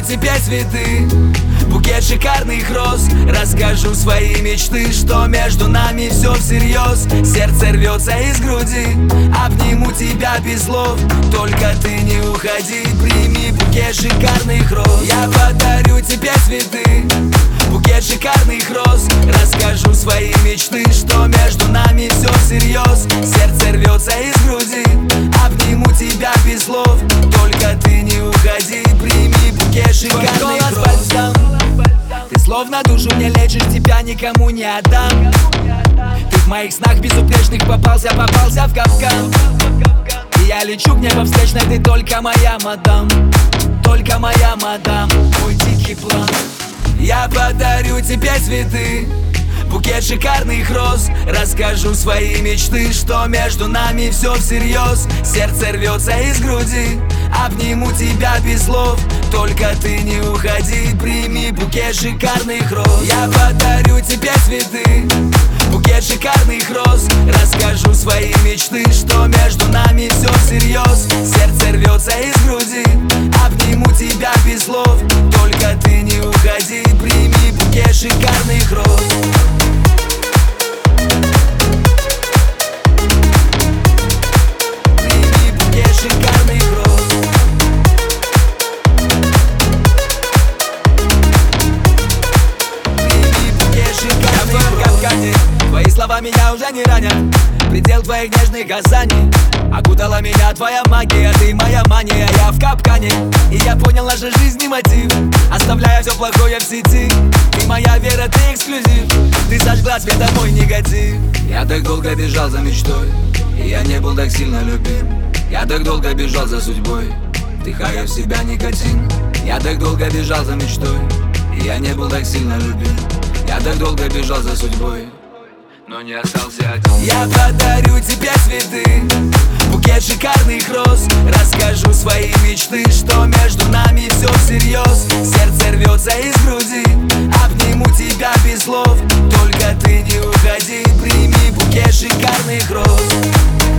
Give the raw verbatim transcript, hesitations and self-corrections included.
тебе цветы, букет шикарных роз. Расскажу свои мечты, что между нами все всерьез. Сердце рвется из груди, обниму тебя без слов. Только ты не уходи, прими букет шикарных роз. Я подарю тебе цветы, букет шикарных роз. Расскажу свои мечты, что между нами все всерьез. Сердце рвется из груди, обниму тебя без слов. Только ты не уходи, прими букет шикарных роз. Ты словно душу мне лечишь, тебя никому не отдам. Ты в моих снах безупречных попался, попался в капкан. И я лечу к небу встречной, ты только моя мадам. Только моя мадам, мой дикий план. Я подарю тебе цветы, букет шикарных роз. Расскажу свои мечты, что между нами все всерьез. Сердце рвется из груди, обниму тебя без слов. Только ты не уходи, прими букет шикарных роз. Я подарю тебе цветы, букет шикарных роз. Расскажу свои мечты, что между нами все всерьез. Сердце рвется из груди, обниму тебя без слов. Только ты не уходи, прими букет шикарных роз. Прими букет шикарных роз. Прими букет шикарных роз. Я в капкане, твои слова меня уже не ранят. Предел твоих нежных касаний. Окутала меня твоя магия, ты моя мания. Я в капкане, и я понял нашей жизни мотив. Оставляя все плохое в сети, ты моя вера, ты эксклюзив. Ты сожгла светом мой негатив. Я так долго бежал за мечтой, и я не был так сильно любим. Я так долго бежал за судьбой, вдыхая в себя никотин. Я так долго бежал за мечтой, и я не был так сильно любим. Я так долго бежал за судьбой, но не остался один. Я подарю тебе цветы, букет шикарных роз. Расскажу свои мечты, что между нами все всерьез. Сердце рвется из груди, обниму тебя без слов. Только ты не уходи, прими букет шикарных роз.